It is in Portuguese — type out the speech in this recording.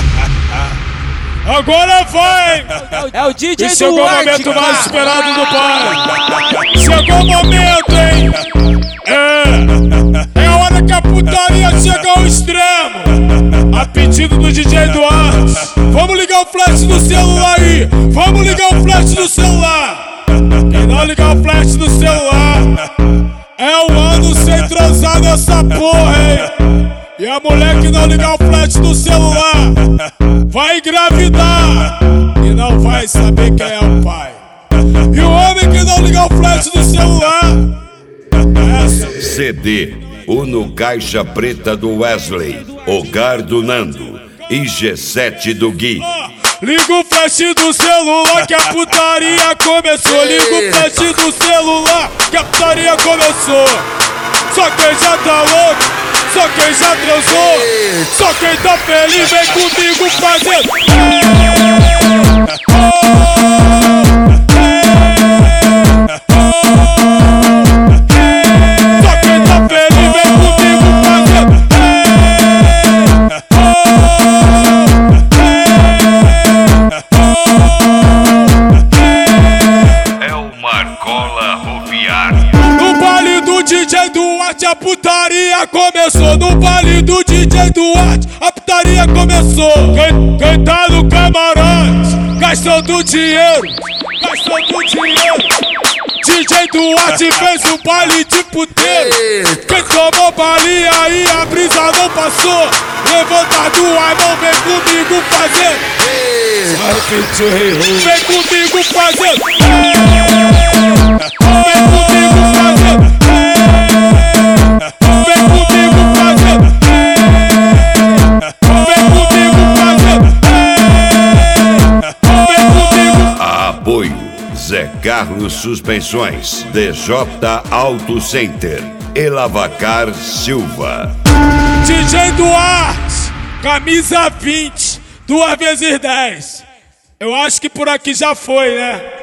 Agora vai! É o DJ E chegou o momento mais esperado do bar. Chegou o momento, hein? É hora que a putaria chega ao extremo. A pedido do DJ Duarte. Vamos ligar o flash do celular aí. Vamos ligar o flash do celular. Quem não ligar o flash do celular é um ano sem transar nessa porra, hein? E a mulher que não ligar o flash do celular vai engravidar e não vai saber quem é o pai. E o homem que não ligar o flash do celular CD Uno Caixa Preta do Wesley, Hogar do Nando e G7 do Gui. Liga o flash do celular que a putaria começou. Liga o flash do celular que a putaria começou. Só quem já tá louco, só quem já transou, só quem tá feliz vem comigo fazendo. Só quem tá feliz vem comigo fazendo. É o Marcola Roviário. No baile do DJ Duarte a putaria começou. No baile do DJ Duarte a putaria começou. Quem tá no camarote gastando dinheiro, gastando dinheiro. DJ Duarte fez um baile de puteiro. Quem tomou balinha aí a brisa não passou. Levanta a mão, vem comigo fazer. Vem comigo fazer. Vem comigo fazer. Vem comigo fazer. Vem comigo fazer. Vem comigo. Apoio Zé Carlos Suspensões, DJ Auto Center e Lavacar Silva. DJ Duarte, camisa 20, 2 vezes 10. Eu acho que por aqui já foi, né?